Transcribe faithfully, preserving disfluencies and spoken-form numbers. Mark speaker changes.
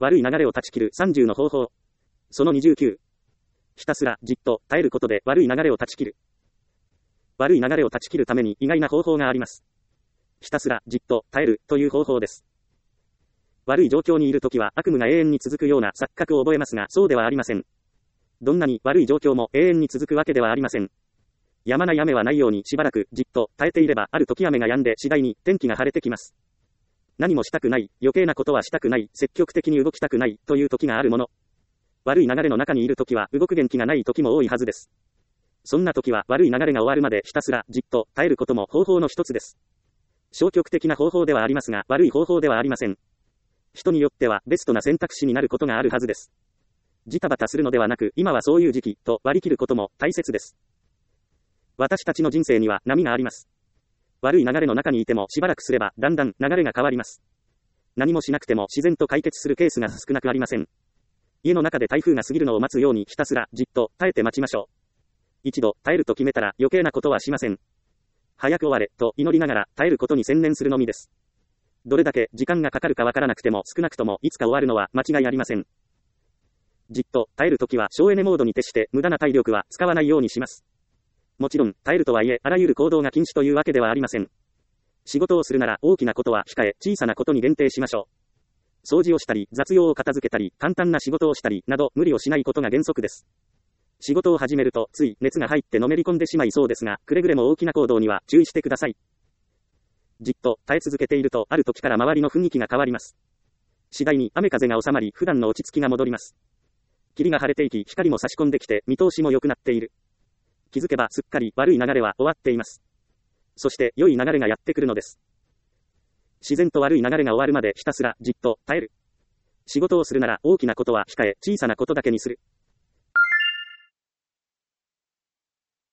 Speaker 1: 悪い流れを断ち切るさんじゅうの方法。そのにじゅうきゅう。ひたすらじっと耐えることで悪い流れを断ち切る。悪い流れを断ち切るために意外な方法があります。ひたすらじっと耐えるという方法です。悪い状況にいるときは悪夢が永遠に続くような錯覚を覚えますが、そうではありません。どんなに悪い状況も永遠に続くわけではありません。止まない雨はないようにしばらくじっと耐えていれば、ある時雨が止んで次第に天気が晴れてきます。何もしたくない、余計なことはしたくない、積極的に動きたくないという時があるもの。悪い流れの中にいる時は動く元気がない時も多いはずです。そんな時は悪い流れが終わるまでひたすらじっと耐えることも方法の一つです。消極的な方法ではありますが、悪い方法ではありません。人によってはベストな選択肢になることがあるはずです。ジタバタするのではなく、今はそういう時期と割り切ることも大切です。私たちの人生には波があります。悪い流れの中にいてもしばらくすればだんだん流れが変わります。何もしなくても自然と解決するケースが少なくありません。家の中で台風が過ぎるのを待つようにひたすらじっと耐えて待ちましょう。一度耐えると決めたら余計なことはしません。早く終われと祈りながら耐えることに専念するのみです。どれだけ時間がかかるかわからなくても少なくともいつか終わるのは間違いありません。じっと耐えるときは省エネモードに徹して無駄な体力は使わないようにします。もちろん耐えるとはいえあらゆる行動が禁止というわけではありません。仕事をするなら大きなことは控え小さなことに限定しましょう。掃除をしたり雑用を片付けたり簡単な仕事をしたりなど無理をしないことが原則です。仕事を始めるとつい熱が入ってのめり込んでしまいそうですが、くれぐれも大きな行動には注意してください。じっと耐え続けているとある時から周りの雰囲気が変わります。次第に雨風が収まり普段の落ち着きが戻ります。霧が晴れていき光も差し込んできて見通しも良くなっている。気づけばすっかり悪い流れは終わっています。そして良い流れがやってくるのです。自然と悪い流れが終わるまでひたすらじっと耐える。仕事をするなら大きなことは控え小さなことだけにする。